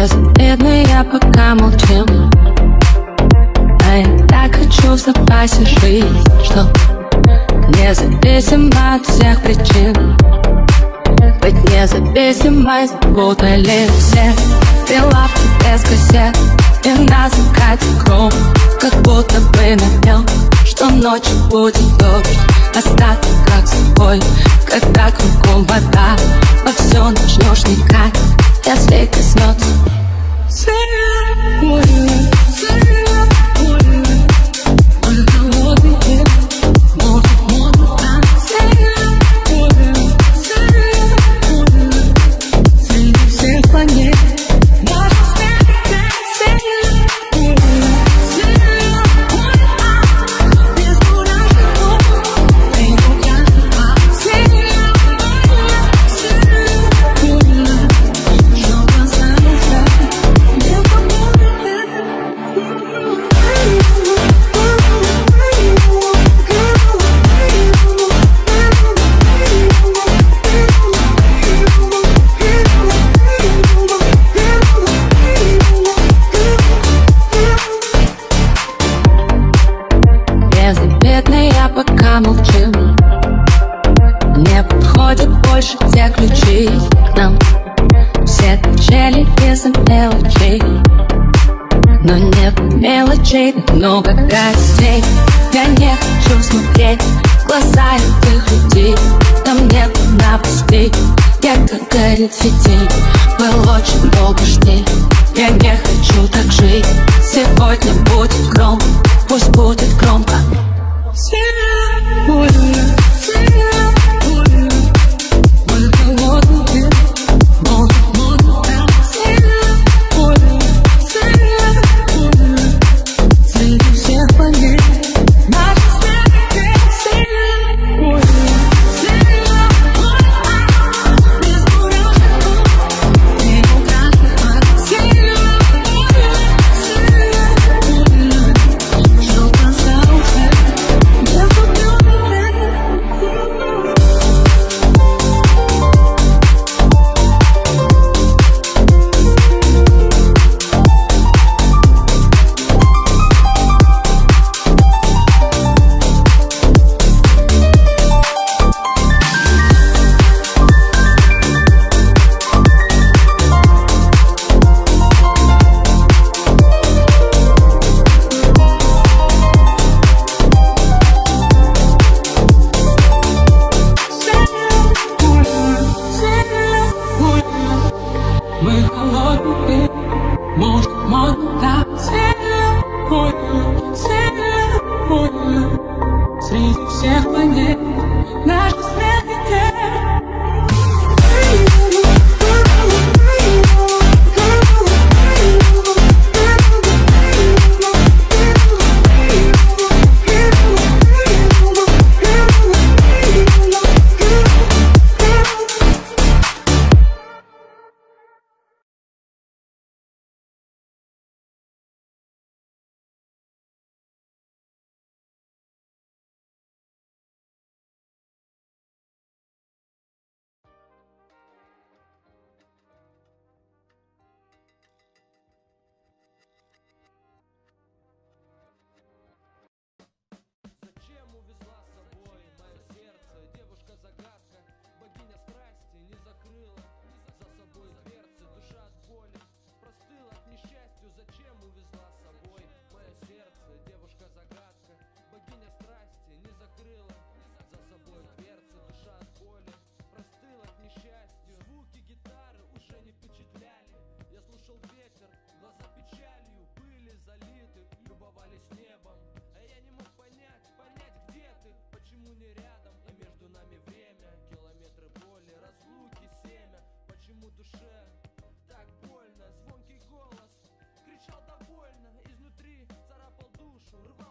Незаметно я пока молчим, а я так хочу в запасе жизнь, что независимо от всех причин быть независимой запутали все дела без кассет. И на закате гром, как будто бы намек, что ночью будет дождь. Остаться как собой, когда кругом вода, во все начнешь вникать, если коснется. Я пока молчим, не подходят больше те ключи к нам. Все качели из-за мелочей, но нет мелочей, так много гостей. Я не хочу смотреть в глаза этих людей, там нет напастей. Я как горит фитиль, был очень долго ждей. Я не хочу так жить, сегодня будет гром, пусть будет громко. Мы холодные, может, так сильно среди всех планет наш смех летит. Так больно, звонкий голос кричал довольно, изнутри царапал душу, рвал